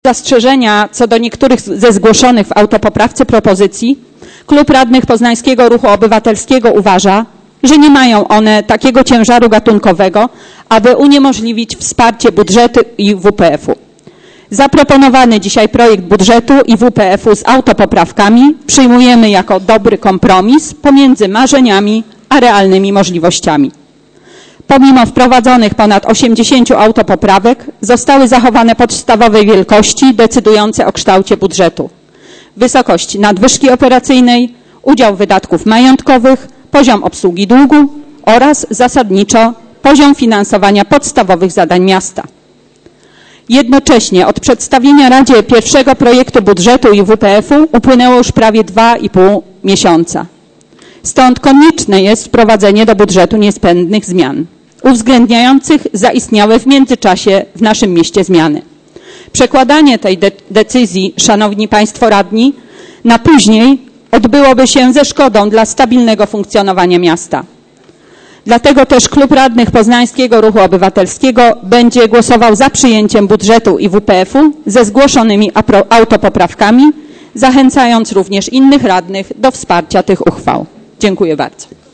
Zastrzeżenia co do niektórych ze zgłoszonych w autopoprawce propozycji Klub Radnych Poznańskiego Ruchu Obywatelskiego uważa, że nie mają one takiego ciężaru gatunkowego, aby uniemożliwić wsparcie budżetu i WPF-u. Zaproponowany dzisiaj projekt budżetu i WPF-u z autopoprawkami przyjmujemy jako dobry kompromis pomiędzy marzeniami a realnymi możliwościami. Pomimo wprowadzonych ponad 80 autopoprawek zostały zachowane podstawowe wielkości decydujące o kształcie budżetu. Wysokość nadwyżki operacyjnej, udział wydatków majątkowych, poziom obsługi długu oraz zasadniczo poziom finansowania podstawowych zadań miasta. Jednocześnie od przedstawienia Radzie pierwszego projektu budżetu i WPF-u upłynęło już prawie 2,5 miesiąca. Stąd konieczne jest wprowadzenie do budżetu niezbędnych zmian, uwzględniających zaistniałe w międzyczasie w naszym mieście zmiany. Przekładanie tej decyzji, szanowni państwo radni, na później odbyłoby się ze szkodą dla stabilnego funkcjonowania miasta. Dlatego też Klub Radnych Poznańskiego Ruchu Obywatelskiego będzie głosował za przyjęciem budżetu i WPF-u ze zgłoszonymi autopoprawkami, zachęcając również innych radnych do wsparcia tych uchwał. Dziękuję bardzo.